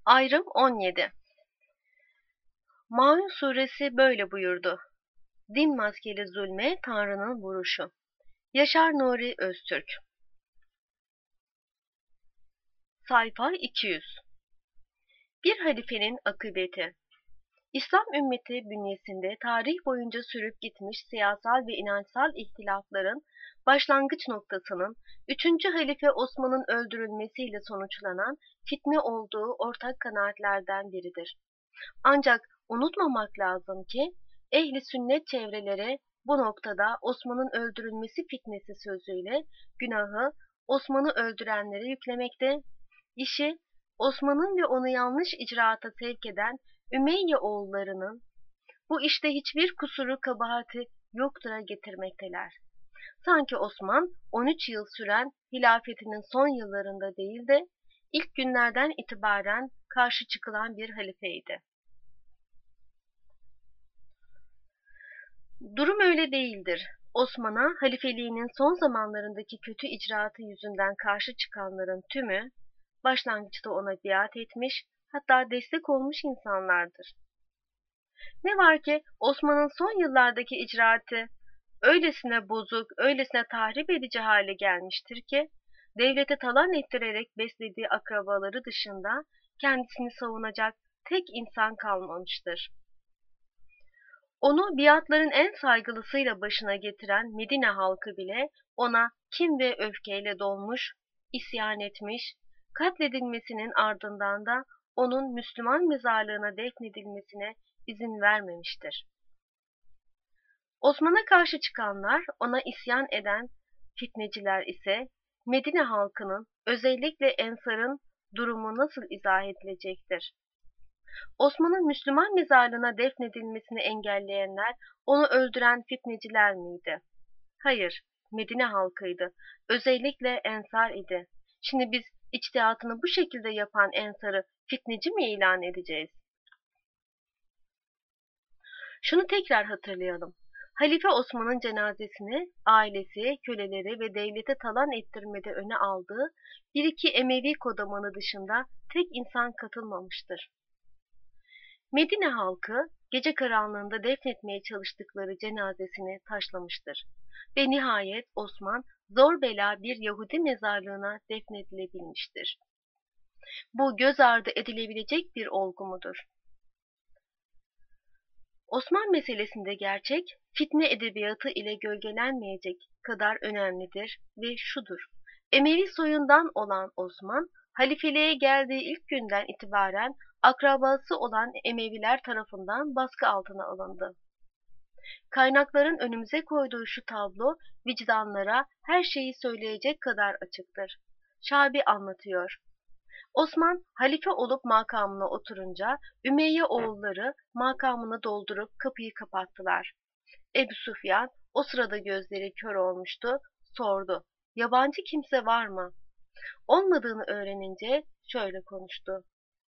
Ayrım 17. Maun suresi böyle buyurdu. Din maskeli zulme Tanrı'nın vuruşu. Yaşar Nuri Öztürk. Sayfa 200. Bir halifenin akıbeti. İslam ümmeti bünyesinde tarih boyunca sürüp gitmiş siyasal ve inançsal ihtilafların başlangıç noktasının 3. Halife Osman'ın öldürülmesiyle sonuçlanan fitne olduğu ortak kanaatlerden biridir. Ancak unutmamak lazım ki ehli sünnet çevreleri bu noktada Osman'ın öldürülmesi fitnesi sözüyle günahı Osman'ı öldürenlere yüklemekte, işi Osman'ın ve onu yanlış icraata sevk eden Ümeyye oğullarının bu işte hiçbir kusuru kabahati yoktura getirmekteler. Sanki Osman 13 yıl süren hilafetinin son yıllarında değil de ilk günlerden itibaren karşı çıkılan bir halifeydi. Durum öyle değildir. Osman'a halifeliğinin son zamanlarındaki kötü icraatı yüzünden karşı çıkanların tümü başlangıçta ona biat etmiş, hatta destek olmuş insanlardır. Ne var ki Osman'ın son yıllardaki icraatı öylesine bozuk, öylesine tahrip edici hale gelmiştir ki devlete talan ettirerek beslediği akrabaları dışında kendisini savunacak tek insan kalmamıştır. Onu biatların en saygılısıyla başına getiren Medine halkı bile ona kin ve öfkeyle dolmuş, isyan etmiş, katledilmesinin ardından da onun Müslüman mezarlığına defnedilmesine izin vermemiştir. Osman'a karşı çıkanlar, ona isyan eden fitneciler ise Medine halkının, özellikle Ensar'ın durumu nasıl izah edilecektir? Osman'ın Müslüman mezarlığına defnedilmesini engelleyenler onu öldüren fitneciler miydi? Hayır, Medine halkıydı. Özellikle Ensar idi. Şimdi biz içtihatını bu şekilde yapan Ensar'ı fitneci mi ilan edeceğiz? Şunu tekrar hatırlayalım. Halife Osman'ın cenazesini ailesi, köleleri ve devlete talan ettirmede öne aldığı bir iki Emevi kodamanı dışında tek insan katılmamıştır. Medine halkı gece karanlığında defnetmeye çalıştıkları cenazesini taşlamıştır ve nihayet Osman zor bela bir Yahudi mezarlığına defnedilebilmiştir. Bu göz ardı edilebilecek bir olgu mudur? Osman meselesinde gerçek, fitne edebiyatı ile gölgelenmeyecek kadar önemlidir ve şudur. Emevi soyundan olan Osman, halifeliğe geldiği ilk günden itibaren akrabası olan Emeviler tarafından baskı altına alındı. Kaynakların önümüze koyduğu şu tablo, vicdanlara her şeyi söyleyecek kadar açıktır. Şabi anlatıyor. Osman halife olup makamına oturunca Ümeyye oğulları makamını doldurup kapıyı kapattılar. Ebu Süfyan o sırada gözleri kör olmuştu, sordu. Yabancı kimse var mı? Olmadığını öğrenince şöyle konuştu.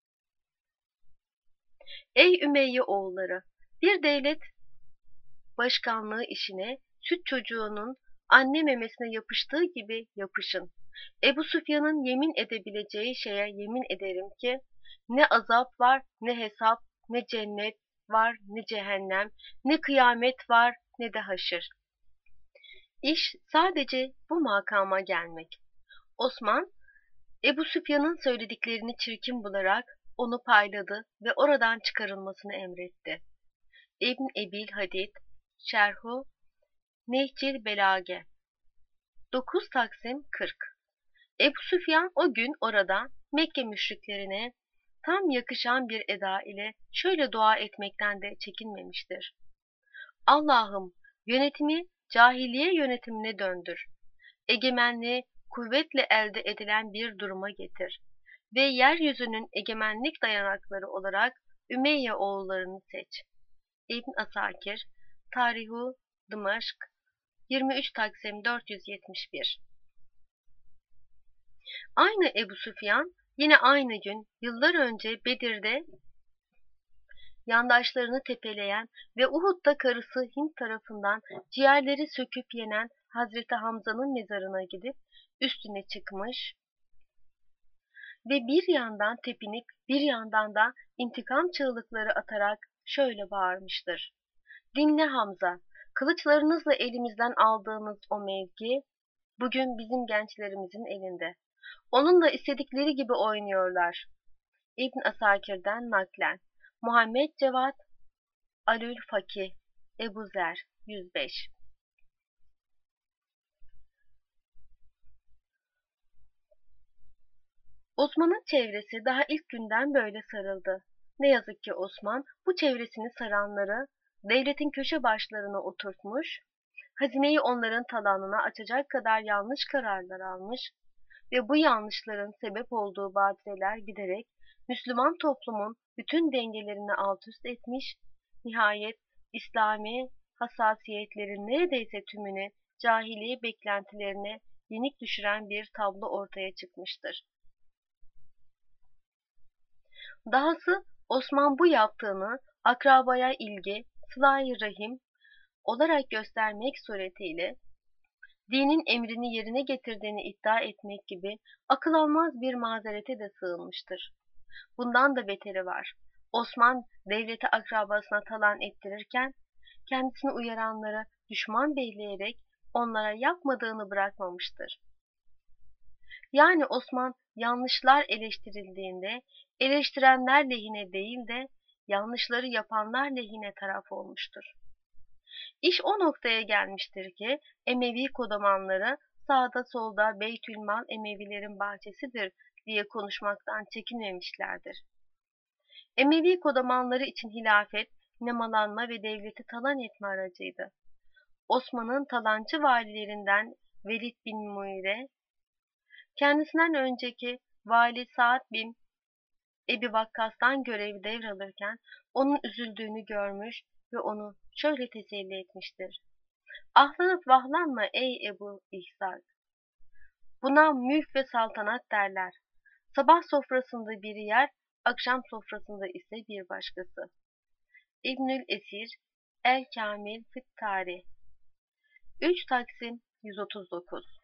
Ey Ümeyye oğulları! Bir devlet başkanlığı işine süt çocuğunun anne memesine yapıştığı gibi yapışın. Ebu Süfyan'ın yemin edebileceği şeye yemin ederim ki ne azap var, ne hesap, ne cennet var, ne cehennem, ne kıyamet var, ne de haşır. İş sadece bu makama gelmek. Osman, Ebu Süfyan'ın söylediklerini çirkin bularak onu payladı ve oradan çıkarılmasını emretti. İbn Ebil Hadid, Şerhu Nehcil Belage 9 Taksim 40. Ebu Süfyan o gün orada Mekke müşriklerine tam yakışan bir eda ile şöyle dua etmekten de çekinmemiştir. Allah'ım yönetimi cahiliye yönetimine döndür. Egemenliği kuvvetle elde edilen bir duruma getir. Ve yeryüzünün egemenlik dayanakları olarak Ümeyye oğullarını seç. İbn Asakir, Tarihu Dımaşk, 23 Taksim 471. Aynı Ebu Süfyan yine aynı gün yıllar önce Bedir'de yandaşlarını tepeleyen ve Uhud'da karısı Hint tarafından ciğerleri söküp yenen Hazreti Hamza'nın mezarına gidip üstüne çıkmış, ve bir yandan tepinip bir yandan da intikam çığlıkları atarak şöyle bağırmıştır. Dinle Hamza, kılıçlarınızla elimizden aldığınız o mevki, bugün bizim gençlerimizin elinde. Onunla istedikleri gibi oynuyorlar. İbn Asakir'den naklen. Muhammed Cevat Alülfaki, Ebu Zer 105. Osman'ın çevresi daha ilk günden böyle sarıldı. Ne yazık ki Osman bu çevresini saranları devletin köşe başlarına oturtmuş, hazineyi onların talanına açacak kadar yanlış kararlar almış ve bu yanlışların sebep olduğu badireler giderek Müslüman toplumun bütün dengelerini alt üst etmiş, nihayet İslami hassasiyetlerin neredeyse tümünü cahiliye beklentilerine yenik düşüren bir tablo ortaya çıkmıştır. Dahası Osman bu yaptığını akrabaya ilgi, sıla-i rahim olarak göstermek suretiyle dinin emrini yerine getirdiğini iddia etmek gibi akıl almaz bir mazerete de sığınmıştır. Bundan da beteri var. Osman devleti akrabasına talan ettirirken kendisini uyaranlara düşman beyleyerek onlara yapmadığını bırakmamıştır. Yani Osman yanlışlar eleştirildiğinde eleştirenler lehine değil de yanlışları yapanlar lehine taraf olmuştur. İş o noktaya gelmiştir ki Emevi kodamanları sağda solda Beytülmal Emevilerin bahçesidir diye konuşmaktan çekinmemişlerdir. Emevi kodamanları için hilafet, nemalanma ve devleti talan etme aracıydı. Osman'ın talancı valilerinden Velid bin Muire, kendisinden önceki Vali Sa'd bin Ebi Vakkas'tan görevi devralırken onun üzüldüğünü görmüş ve onu şöyle teselli etmiştir. Ahlanıp vahlanma ey Ebu İhsan. Buna mülk ve saltanat derler. Sabah sofrasında bir yer, akşam sofrasında ise bir başkası. İbnül Esir, El Kamil Fit Tarih 3 Taksim 139.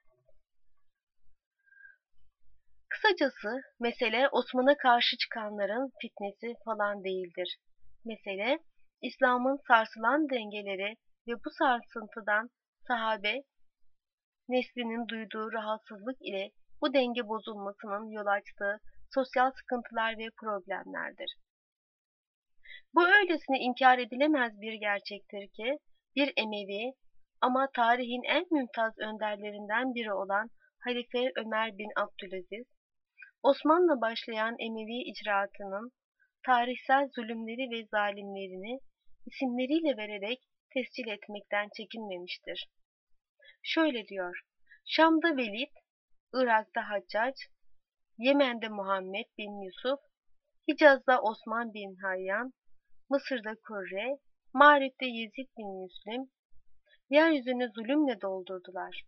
Kısacası mesele Osman'a karşı çıkanların fitnesi falan değildir. Mesele İslam'ın sarsılan dengeleri ve bu sarsıntıdan sahabe neslinin duyduğu rahatsızlık ile bu denge bozulmasının yol açtığı sosyal sıkıntılar ve problemlerdir. Bu öylesine inkar edilemez bir gerçektir ki bir Emevi ama tarihin en mümtaz önderlerinden biri olan Halife Ömer bin Abdülaziz, Osman'la başlayan Emevi icraatının tarihsel zulümleri ve zalimlerini isimleriyle vererek tescil etmekten çekinmemiştir. Şöyle diyor, Şam'da Velid, Irak'ta Haccac, Yemen'de Muhammed bin Yusuf, Hicaz'da Osman bin Hayyan, Mısır'da Kurre, Mağrip'te Yezid bin Müslim, yeryüzünü zulümle doldurdular.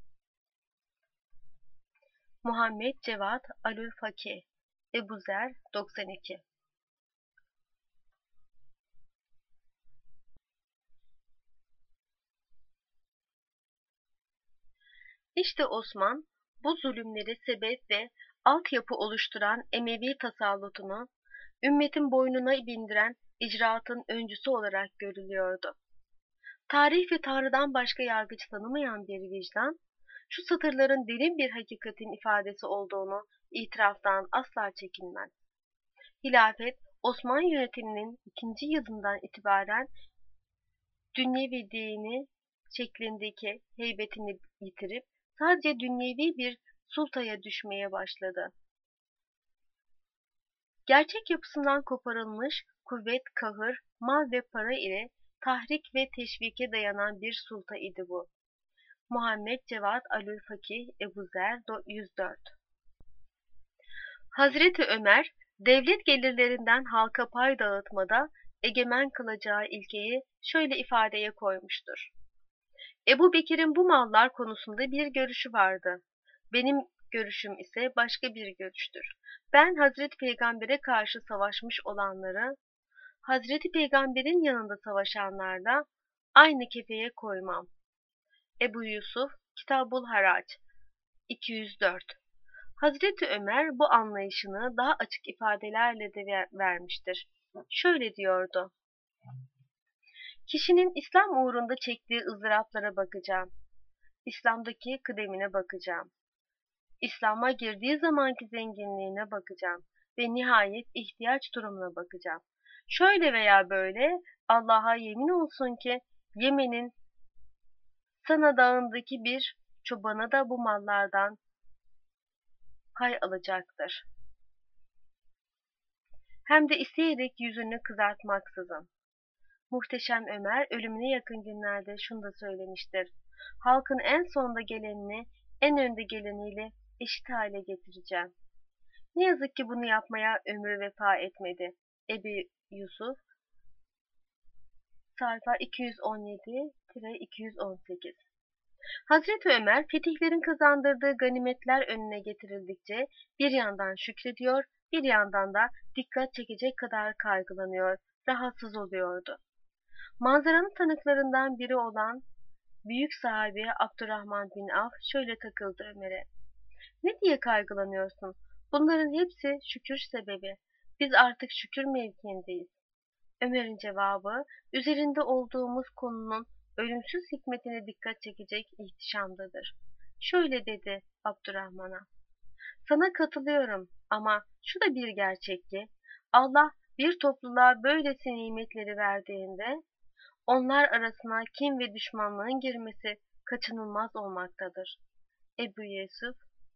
Muhammed Cevat Alülfaki, Ebu Zer 92. İşte Osman, bu zulümleri sebep ve altyapı oluşturan Emevi tasallutunu, ümmetin boynuna bindiren icraatın öncüsü olarak görülüyordu. Tarih ve Tanrı'dan başka yargıç tanımayan bir vicdan, şu satırların derin bir hakikatin ifadesi olduğunu itiraftan asla çekinmez. Hilafet, Osman yönetiminin 2. yılından itibaren dünyevi dini şeklindeki heybetini yitirip sadece dünyevi bir sultaya düşmeye başladı. Gerçek yapısından koparılmış, kuvvet, kahır, mal ve para ile tahrik ve teşvike dayanan bir sulta idi bu. Muhammed Cevat Alülfakih Ebu Zer 104. Hazreti Ömer, devlet gelirlerinden halka pay dağıtmada egemen kılacağı ilkeyi şöyle ifadeye koymuştur. Ebu Bekir'in bu mallar konusunda bir görüşü vardı. Benim görüşüm ise başka bir görüştür. Ben Hazreti Peygamber'e karşı savaşmış olanları, Hazreti Peygamber'in yanında savaşanlarla aynı kefeye koymam. Ebu Yusuf, Kitabul Harac 204. Hazreti Ömer bu anlayışını daha açık ifadelerle de vermiştir. Şöyle diyordu: Kişinin İslam uğrunda çektiği ızdıraplara bakacağım. İslam'daki kıdemine bakacağım. İslam'a girdiği zamanki zenginliğine bakacağım ve nihayet ihtiyaç durumuna bakacağım. Şöyle veya böyle Allah'a yemin olsun ki Yemen'in Sana dağındaki bir çobana da bu mallardan pay alacaktır. Hem de isteyerek yüzünü kızartmaksızın. Muhteşem Ömer ölümüne yakın günlerde şunu da söylemiştir: Halkın en sonda gelenini en önde geleniyle eşit hale getireceğim. Ne yazık ki bunu yapmaya ömrü vefa etmedi. Ebu Yusuf, sayfa 217-218. Hazreti Ömer, fetihlerin kazandırdığı ganimetler önüne getirildikçe bir yandan şükrediyor, bir yandan da dikkat çekecek kadar kaygılanıyor, rahatsız oluyordu. Manzaranın tanıklarından biri olan büyük sahabe Abdurrahman bin Avf şöyle takıldı Ömer'e: Ne diye kaygılanıyorsun? Bunların hepsi şükür sebebi. Biz artık şükür mevkiindeyiz. Ömer'in cevabı, üzerinde olduğumuz konunun ölümsüz hikmetine dikkat çekecek ihtişamdadır. Şöyle dedi Abdurrahman'a: Sana katılıyorum ama şu da bir gerçek ki Allah bir topluluğa böylesi nimetleri verdiğinde onlar arasına kin ve düşmanlığın girmesi kaçınılmaz olmaktadır. Ebu Yusuf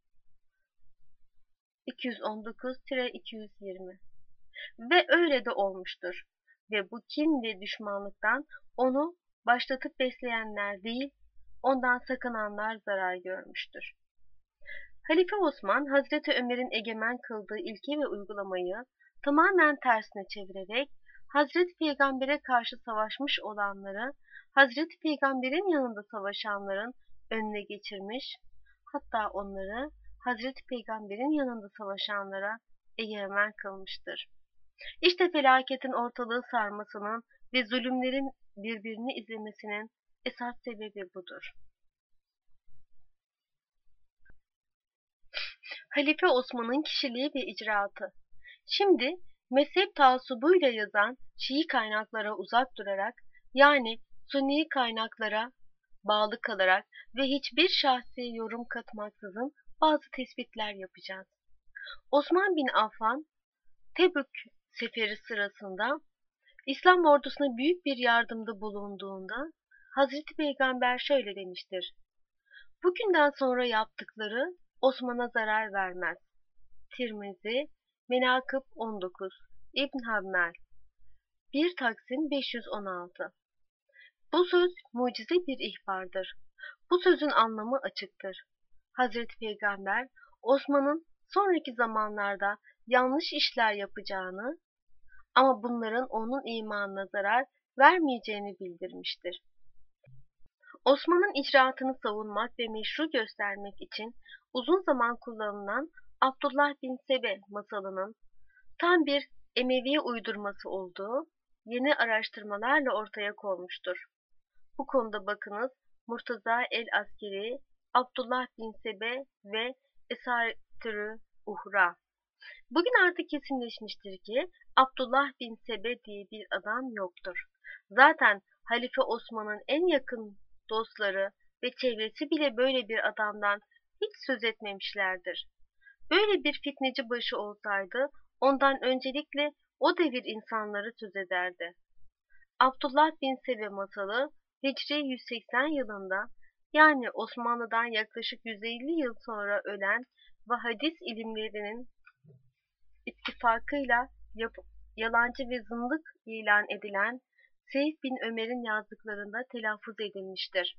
219-220. Ve öyle de olmuştur. Ve bu kin ve düşmanlıktan onu başlatıp besleyenler değil, ondan sakınanlar zarar görmüştür. Halife Osman, Hazreti Ömer'in egemen kıldığı ilke ve uygulamayı tamamen tersine çevirerek Hazreti Peygamber'e karşı savaşmış olanları Hazreti Peygamber'in yanında savaşanların önüne geçirmiş, hatta onları Hazreti Peygamber'in yanında savaşanlara egemen kılmıştır. İşte felaketin ortalığı sarmasının ve zulümlerin birbirini izlemesinin esas sebebi budur. Halife Osman'ın kişiliği ve icraatı. Şimdi mezhep taassubuyla yazan Şii kaynaklara uzak durarak, yani Sünni kaynaklara bağlı kalarak ve hiçbir şahsi yorum katmaksızın bazı tespitler yapacağız. Osman bin Affan, Tebük seferi sırasında İslam ordusuna büyük bir yardımda bulunduğunda Hazreti Peygamber şöyle demiştir: Bugünden sonra yaptıkları Osman'a zarar vermez. Tirmizi, Menakıb 19, İbn Hammel 1 Taksim 516. Bu söz mucize bir ihbardır. Bu sözün anlamı açıktır. Hazreti Peygamber, Osman'ın sonraki zamanlarda yanlış işler yapacağını ama bunların onun imanına zarar vermeyeceğini bildirmiştir. Osman'ın icraatını savunmak ve meşru göstermek için uzun zaman kullanılan Abdullah bin Sebe masalının tam bir Emevi uydurması olduğu yeni araştırmalarla ortaya konmuştur. Bu konuda bakınız Murtaza el-Askeri, Abdullah bin Sebe ve Esatürü Uhra. Bugün artık kesinleşmiştir ki Abdullah bin Sebe diye bir adam yoktur. Zaten Halife Osman'ın en yakın dostları ve çevresi bile böyle bir adamdan hiç söz etmemişlerdir. Böyle bir fitneci başı olsaydı ondan öncelikle o devir insanları söz ederdi. Abdullah bin Sebe masalı Hicri 180 yılında, yani Osmanlı'dan yaklaşık 150 yıl sonra ölen ve hadis ilimlerinin ittifakıyla yalancı ve zındık ilan edilen Seyf bin Ömer'in yazdıklarında telaffuz edilmiştir.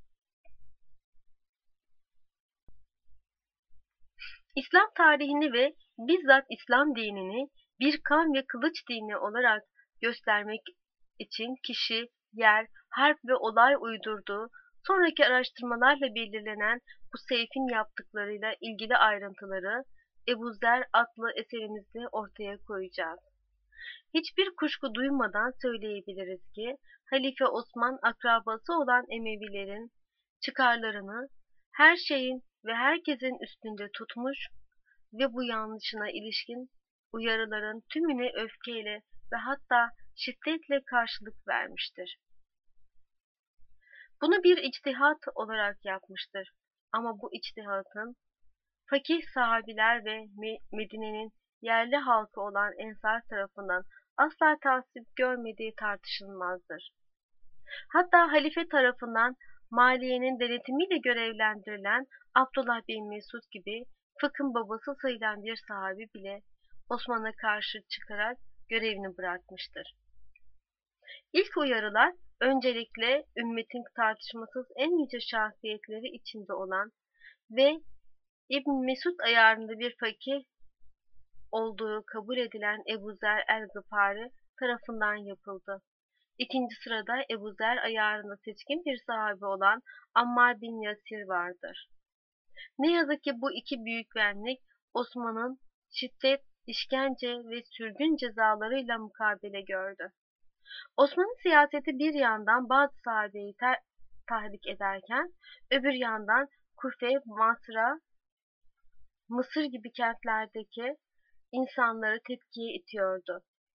İslam tarihini ve bizzat İslam dinini bir kan ve kılıç dini olarak göstermek için kişi, yer, harp ve olay uydurduğu, sonraki araştırmalarla belirlenen bu Seyf'in yaptıklarıyla ilgili ayrıntıları Ebu Zer adlı eserimizde ortaya koyacağız. Hiçbir kuşku duymadan söyleyebiliriz ki Halife Osman akrabası olan Emevilerin çıkarlarını her şeyin ve herkesin üstünde tutmuş, ve bu yanlışına ilişkin uyarıların tümüne öfkeyle ve hatta şiddetle karşılık vermiştir. Bunu bir içtihat olarak yapmıştır. Ama bu içtihatın fakih sahabiler ve Medine'nin yerli halkı olan Ensar tarafından asla tasvip görmediği tartışılmazdır. Hatta halife tarafından maliyenin denetimiyle görevlendirilen Abdullah bin Mesud gibi fıkhın babası sayılan bir sahabi bile Osman'a karşı çıkarak görevini bırakmıştır. İlk uyarılar öncelikle ümmetin tartışmasız en yüce şahsiyetleri içinde olan ve İbn Mesud ayarında bir fakih olduğu kabul edilen Ebu Zer el-Gıfari tarafından yapıldı. İkinci sırada Ebu Zer ayarında seçkin bir sahabe olan Ammar bin Yasir vardır. Ne yazık ki bu iki büyük benlik Osman'ın şiddet, işkence ve sürgün cezalarıyla mukabele gördü. Osmanlı siyaseti bir yandan bazı sahabeyi tahrik ederken öbür yandan Kufe, Basra, Mısır gibi kentlerdeki insanları tepkiye itiyordu.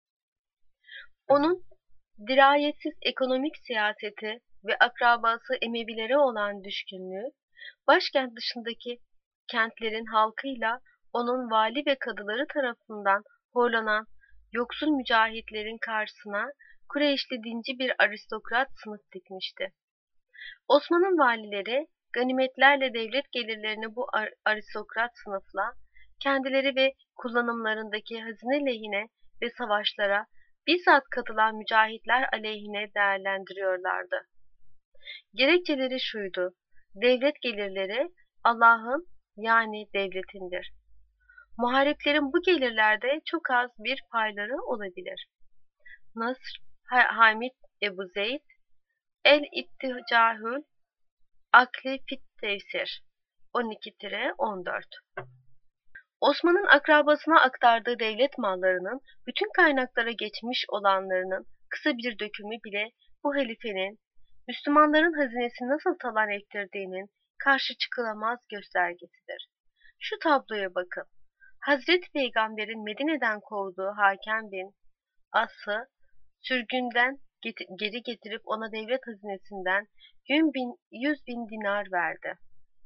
Onun dirayetsiz ekonomik siyaseti ve akrabası Emevilere olan düşkünlüğü, başkent dışındaki kentlerin halkıyla onun vali ve kadıları tarafından horlanan yoksul mücahitlerin karşısına Kureyşli dinci bir aristokrat sınıf dikmişti. Osman'ın valileri ganimetlerle devlet gelirlerini bu aristokrat sınıfla kendileri ve kullanımlarındaki hazine lehine ve savaşlara bizzat katılan mücahitler aleyhine değerlendiriyorlardı. Gerekçeleri şuydu: devlet gelirleri Allah'ın yani devletindir. Muhariplerin bu gelirlerde çok az bir payları olabilir. Nasr Hamid Ebu Zeyd El-İtticahül Akli fit Tefsir 12-14. Osman'ın akrabasına aktardığı devlet mallarının bütün kaynaklara geçmiş olanlarının kısa bir dökümü bile bu halifenin Müslümanların hazinesini nasıl talan ettirdiğinin karşı çıkılamaz göstergesidir. Şu tabloya bakın. Hazreti Peygamber'in Medine'den kovduğu Hakem bin As'ı sürgünden geri getirip ona devlet hazinesinden 100 bin dinar verdi.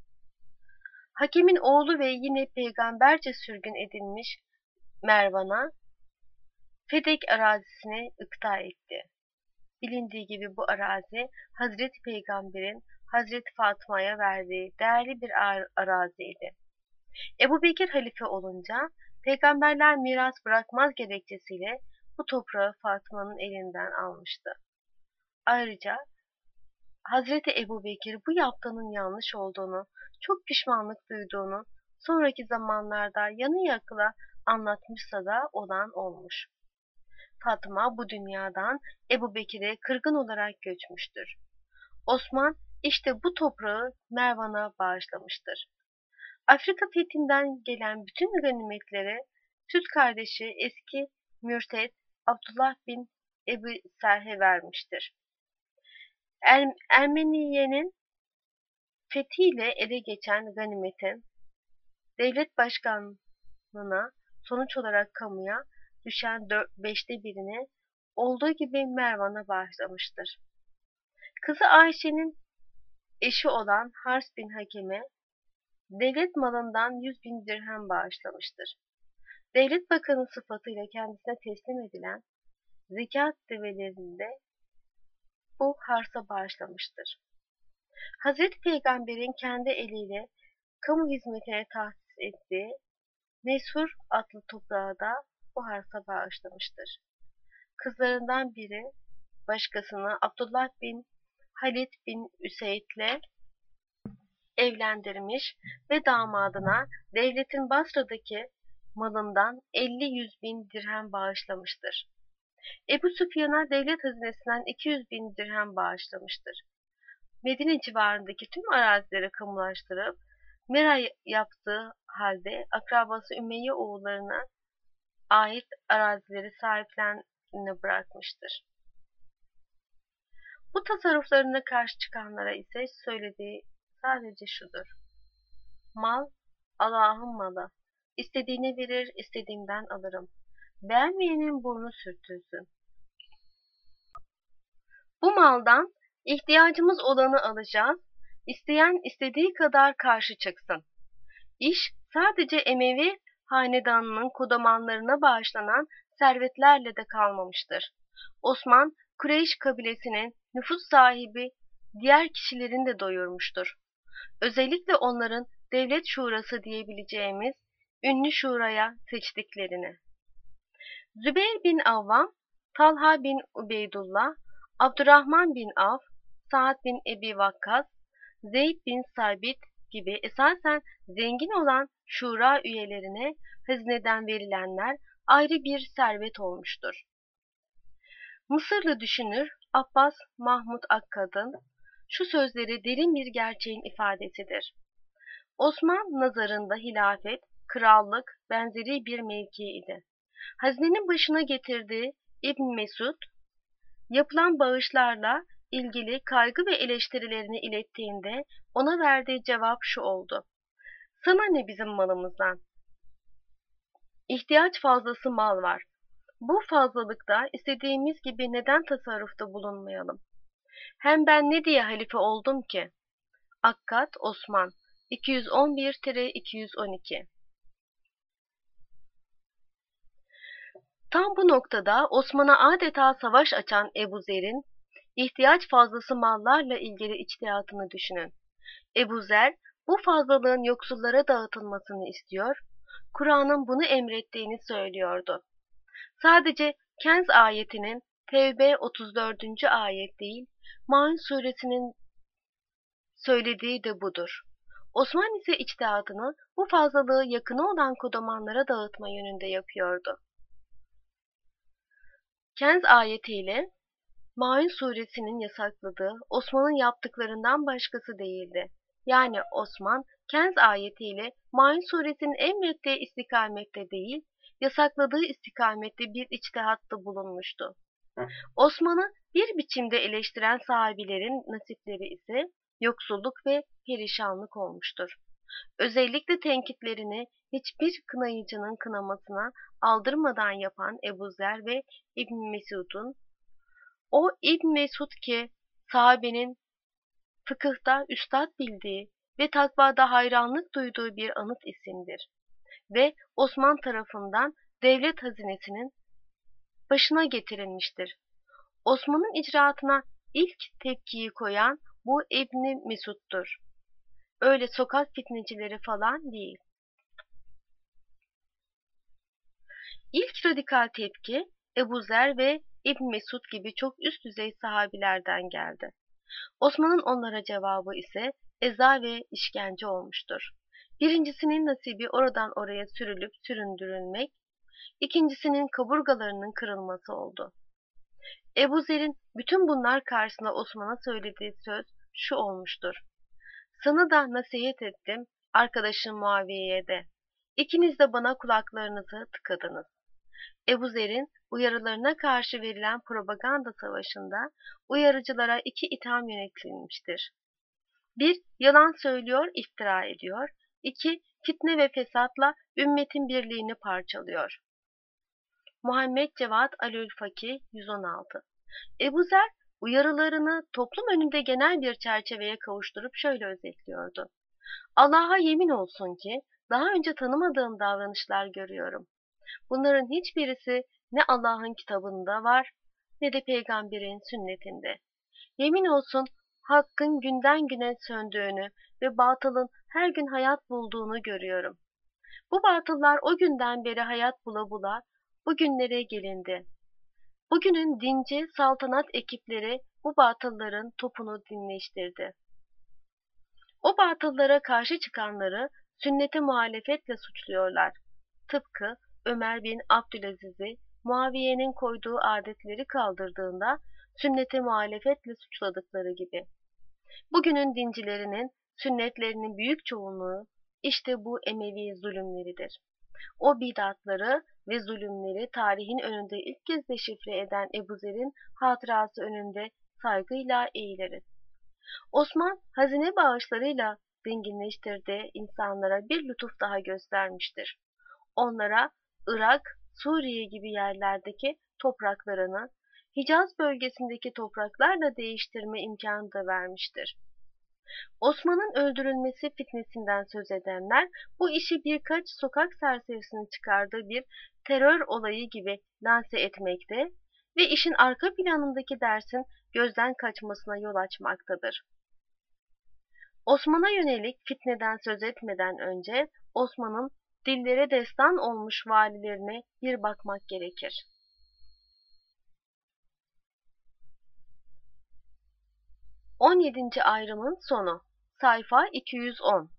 Hakem'in oğlu ve yine peygamberce sürgün edilmiş Mervan'a Fedek arazisini ikta etti. Bilindiği gibi bu arazi Hazreti Peygamber'in Hazreti Fatıma'ya verdiği değerli bir araziydi. Ebu Bekir halife olunca peygamberler miras bırakmaz gerekçesiyle bu toprağı Fatıma'nın elinden almıştı. Ayrıca Hazreti Ebu Bekir bu yaptığının yanlış olduğunu, çok pişmanlık duyduğunu sonraki zamanlarda yanı yakıla anlatmışsa da olan olmuş. Fatıma bu dünyadan Ebu Bekir'e kırgın olarak göçmüştür. Osman işte bu toprağı Mervan'a bağışlamıştır. Afrika fethinden gelen bütün ganimetleri süt kardeşi eski mürted Abdullah bin Ebu Serhe vermiştir. Ermeniye'nin fethiyle ele geçen ganimetin devlet başkanlığına sonuç olarak kamuya düşen 5'te birini olduğu gibi Mervan'a bağışlamıştır. Kızı Ayşe'nin eşi olan Hars bin Hakem'e devlet malından 100 bin dirhem bağışlamıştır. Devlet bakanı sıfatıyla kendisine teslim edilen zekat develerini de bu Hars'a bağışlamıştır. Hazreti Peygamber'in kendi eliyle kamu hizmetine tahsis ettiği Meshur adlı toprağı da bu Hars'a bağışlamıştır. Kızlarından biri başkasını Abdullah bin Halid bin Üseyd'le evlendirmiş ve damadına devletin Basra'daki malından 50-100 bin dirhem bağışlamıştır. Ebu Süfyan'a devlet hazinesinden 200 bin dirhem bağışlamıştır. Medine civarındaki tüm arazileri kamulaştırıp mera yaptığı halde akrabası Ümeyye oğullarına ait arazileri sahiplerine bırakmıştır. Bu tasarruflarına karşı çıkanlara ise söylediği sadece şudur: mal Allah'ın malı. istediğine verir, istediğimden alırım. Beğenmeyenin burnu sürtülsün. Bu maldan ihtiyacımız olanı alacağız, isteyen istediği kadar karşı çıksın. İş sadece Emevi hanedanının kodamanlarına bağışlanan servetlerle de kalmamıştır. Osman, Kureyş kabilesinin nüfus sahibi diğer kişilerini de doyurmuştur. Özellikle onların devlet şurası diyebileceğimiz ünlü şuraya seçtiklerini. Zübeyir bin Avvam, Talha bin Ubeydullah, Abdurrahman bin Avf, Sa'd bin Ebi Vakkas, Zeyd bin Sabit gibi esasen zengin olan şura üyelerine hazineden verilenler ayrı bir servet olmuştur. Mısırlı düşünür Abbas Mahmud Akkad'ın şu sözleri derin bir gerçeğin ifadesidir. Osman nazarında hilafet, krallık benzeri bir mevki idi. Hazinenin başına getirdiği İbn Mesud, yapılan bağışlarla ilgili kaygı ve eleştirilerini ilettiğinde ona verdiği cevap şu oldu: "Sana ne bizim malımızdan? İhtiyaç fazlası mal var. Bu fazlalıkta istediğimiz gibi neden tasarrufta bulunmayalım? Hem ben ne diye halife oldum ki?" Akkad Osman 211-212. Tam bu noktada Osman'a adeta savaş açan Ebu Zer'in ihtiyaç fazlası mallarla ilgili içtihatını düşünün. Ebu Zer bu fazlalığın yoksullara dağıtılmasını istiyor, Kur'an'ın bunu emrettiğini söylüyordu. Sadece Kenz ayetinin Tevbe 34. ayet değil, Maun suresinin söylediği de budur. Osman ise içtihatını bu fazlalığı yakını olan kodamanlara dağıtma yönünde yapıyordu. Kenz ayetiyle Maun suresinin yasakladığı Osman'ın yaptıklarından başkası değildi. Yani Osman, Kenz ayetiyle Maun suresinin emrettiği istikamette değil, yasakladığı istikamette bir içtihatta bulunmuştu. Osman'ı bir biçimde eleştiren sahabilerin nasipleri ise yoksulluk ve perişanlık olmuştur. Özellikle tenkitlerini hiçbir kınayıcının kınamasına aldırmadan yapan Ebu Zer ve İbn Mesud'un, o İbn Mesud ki sahabenin fıkıhta üstad bildiği ve takvada hayranlık duyduğu bir anıt isimdir ve Osman tarafından devlet hazinesinin başına getirilmiştir. Osman'ın icraatına ilk tepkiyi koyan bu İbn Mesud'dur. Öyle sokak fitnecileri falan değil. İlk radikal tepki Ebu Zer ve İbn Mesud gibi çok üst düzey sahabilerden geldi. Osman'ın onlara cevabı ise eza ve işkence olmuştur. Birincisinin nasibi oradan oraya sürülüp süründürülmek, ikincisinin kaburgalarının kırılması oldu. Ebu Zer'in bütün bunlar karşısında Osman'a söylediği söz şu olmuştur: "Sana da nasihat ettim, arkadaşım Muaviye'ye de. İkiniz de bana kulaklarınızı tıkadınız." Ebu Zer'in uyarılarına karşı verilen propaganda savaşında uyarıcılara iki itham yönetilmiştir. Bir, yalan söylüyor, iftira ediyor. İki, fitne ve fesatla ümmetin birliğini parçalıyor. Muhammed Cevat Alülfaki 116. Ebu Zer uyarılarını toplum önünde genel bir çerçeveye kavuşturup şöyle özetliyordu: "Allah'a yemin olsun ki daha önce tanımadığım davranışlar görüyorum. Bunların hiçbirisi ne Allah'ın kitabında var ne de peygamberin sünnetinde. Yemin olsun hakkın günden güne söndüğünü ve batılın her gün hayat bulduğunu görüyorum. Bu batıllar o günden beri hayat bula bula bugünlere gelindi. Bugünün dinci saltanat ekipleri bu batılların topunu dinleştirdi. O batıllara karşı çıkanları sünnete muhalefetle suçluyorlar. Tıpkı Ömer bin Abdülaziz'i Muaviye'nin koyduğu adetleri kaldırdığında sünnete muhalefetle suçladıkları gibi. Bugünün dincilerinin sünnetlerinin büyük çoğunluğu işte bu Emevi zulümleridir. O bidatları ve zulümleri tarihin önünde ilk kez deşifre eden Ebu Zer'in hatırası önünde saygıyla eğiliriz. Osman hazine bağışlarıyla zenginleştirdiği insanlara bir lütuf daha göstermiştir. onlara Irak, Suriye gibi yerlerdeki topraklarını Hicaz bölgesindeki topraklarla değiştirme imkanı da vermiştir. Osman'ın öldürülmesi fitnesinden söz edenler bu işi birkaç sokak serserisinin çıkardığı bir terör olayı gibi lanse etmekte ve işin arka planındaki dersin gözden kaçmasına yol açmaktadır. Osman'a yönelik fitneden söz etmeden önce Osman'ın dillere destan olmuş valilerine bir bakmak gerekir. 17. ayrımın sonu. Sayfa 210.